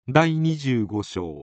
第25章。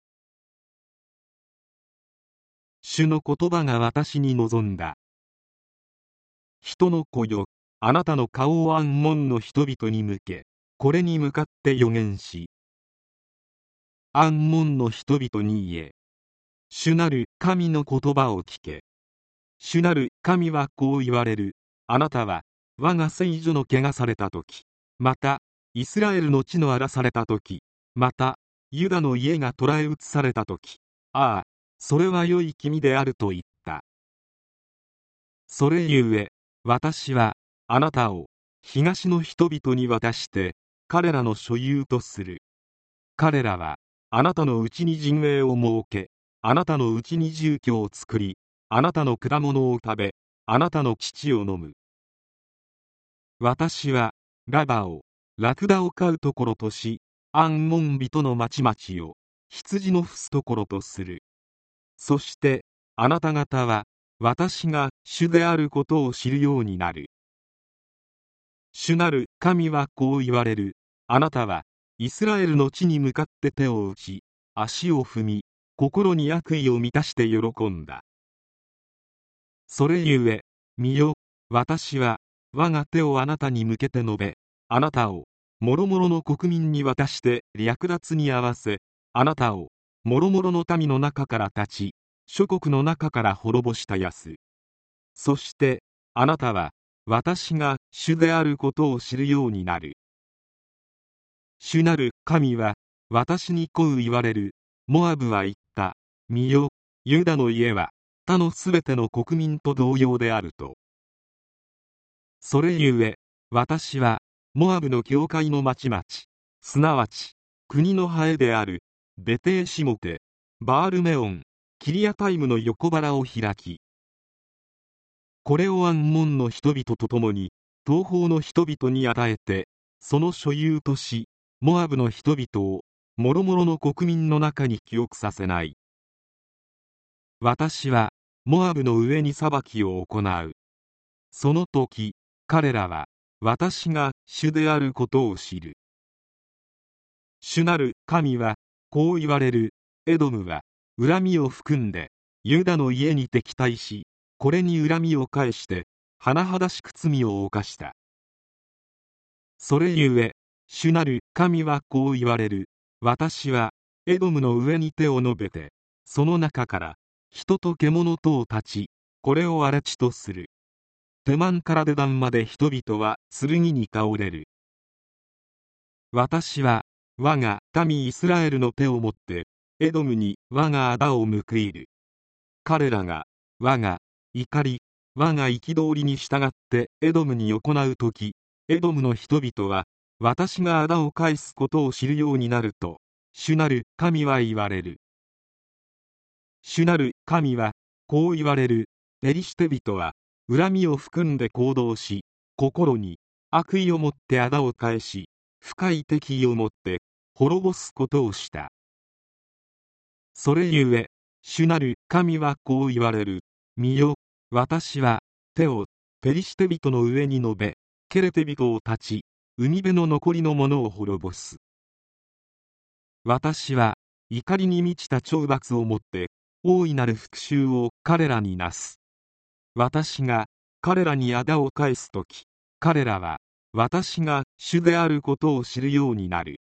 主の言葉が私に望んだ。人の子よ、あなたの顔をアンモンの人々に向け、これに向かって預言し、アンモンの人々に言え、主なる神の言葉を聞け。主なる神はこう言われる。あなたは我が聖所の汚された時、またイスラエルの地の荒らされた時、またユダの家が捕らえ移された時、ああ、それは良い君であると言った。それゆえ私はあなたを東の人々に渡して彼らの所有とする。彼らはあなたのうちに陣営を設け、あなたのうちに住居を作り、あなたの果物を食べ、あなたの乳を飲む。私はラバをラクダを飼うところとし、アンモン人の町々を羊の伏すところとする。そしてあなた方は私が主であることを知るようになる。主なる神はこう言われる。あなたはイスラエルの地に向かって手を打ち、足を踏み、心に悪意を満たして喜んだ。それゆえ見よ、私は我が手をあなたに向けて述べ、あなたを諸々の国民に渡して略奪に合わせ、あなたを諸々の民の中から立ち、諸国の中から滅ぼしたやす。そしてあなたは私が主であることを知るようになる。主なる神は私にこう言われる。モアブは言った。見よ、ユダの家は他のすべての国民と同様であると。それゆえ私はモアブの境界の町々、すなわち国のハエであるベテーシモテ、バールメオン、キリアタイムの横腹を開き、これをアンモンの人々と共に東方の人々に与えて、その所有とし、モアブの人々を諸々の国民の中に記憶させない。私はモアブの上に裁きを行う。その時彼らは私が主であることを知る。主なる神はこう言われる。エドムは恨みを含んでユダの家に敵対し、これに恨みを返して甚だしく罪を犯した。それゆえ主なる神はこう言われる。私はエドムの上に手を述べて、その中から人と獣とを断ち、これを荒れ地とする。テマンからデダンまで人々は剣に倒れる。私は我が民イスラエルの手を持ってエドムに我が仇を報いる。彼らが我が怒り、我が憤りに従ってエドムに行うとき、エドムの人々は私が仇を返すことを知るようになると、主なる神は言われる。主なる神はこう言われる。ペリシテ人は恨みを含んで行動し、心に悪意を持って仇を返し、深い敵意を持って滅ぼすことをした。それゆえ主なる神はこう言われる。見よ、私は手をペリシテ人の上に述べ、ケレテ人を断ち、海辺の残りのものを滅ぼす。私は怒りに満ちた懲罰をもって大いなる復讐を彼らになす。私が彼らに仇を返すとき、彼らは私が主であることを知るようになる。